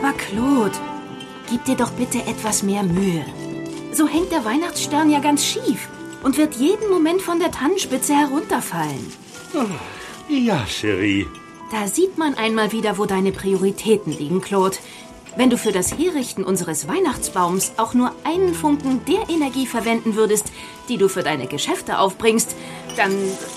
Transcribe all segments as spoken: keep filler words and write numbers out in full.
Aber Claude, gib dir doch bitte etwas mehr Mühe. So hängt der Weihnachtsstern ja ganz schief und wird jeden Moment von der Tannenspitze herunterfallen. Oh, ja, Cherie. Da sieht man einmal wieder, wo deine Prioritäten liegen, Claude. Wenn du für das Herrichten unseres Weihnachtsbaums auch nur einen Funken der Energie verwenden würdest, die du für deine Geschäfte aufbringst, dann...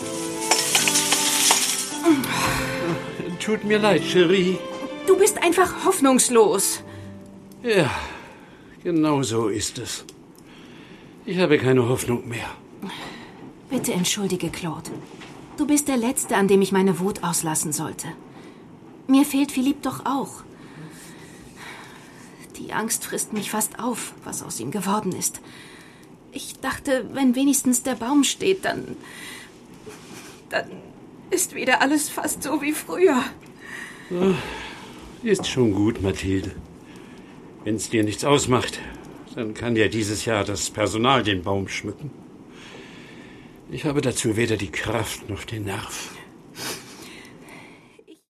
Tut mir leid, Cherie. Du bist einfach hoffnungslos. Ja, genau so ist es. Ich habe keine Hoffnung mehr. Bitte entschuldige, Claude. Du bist der Letzte, an dem ich meine Wut auslassen sollte. Mir fehlt Philippe doch auch. Die Angst frisst mich fast auf, was aus ihm geworden ist. Ich dachte, wenn wenigstens der Baum steht, dann... Dann ist wieder alles fast so wie früher. Ach, ist schon gut, Mathilde. Wenn es dir nichts ausmacht, dann kann ja dieses Jahr das Personal den Baum schmücken. Ich habe dazu weder die Kraft noch den Nerv.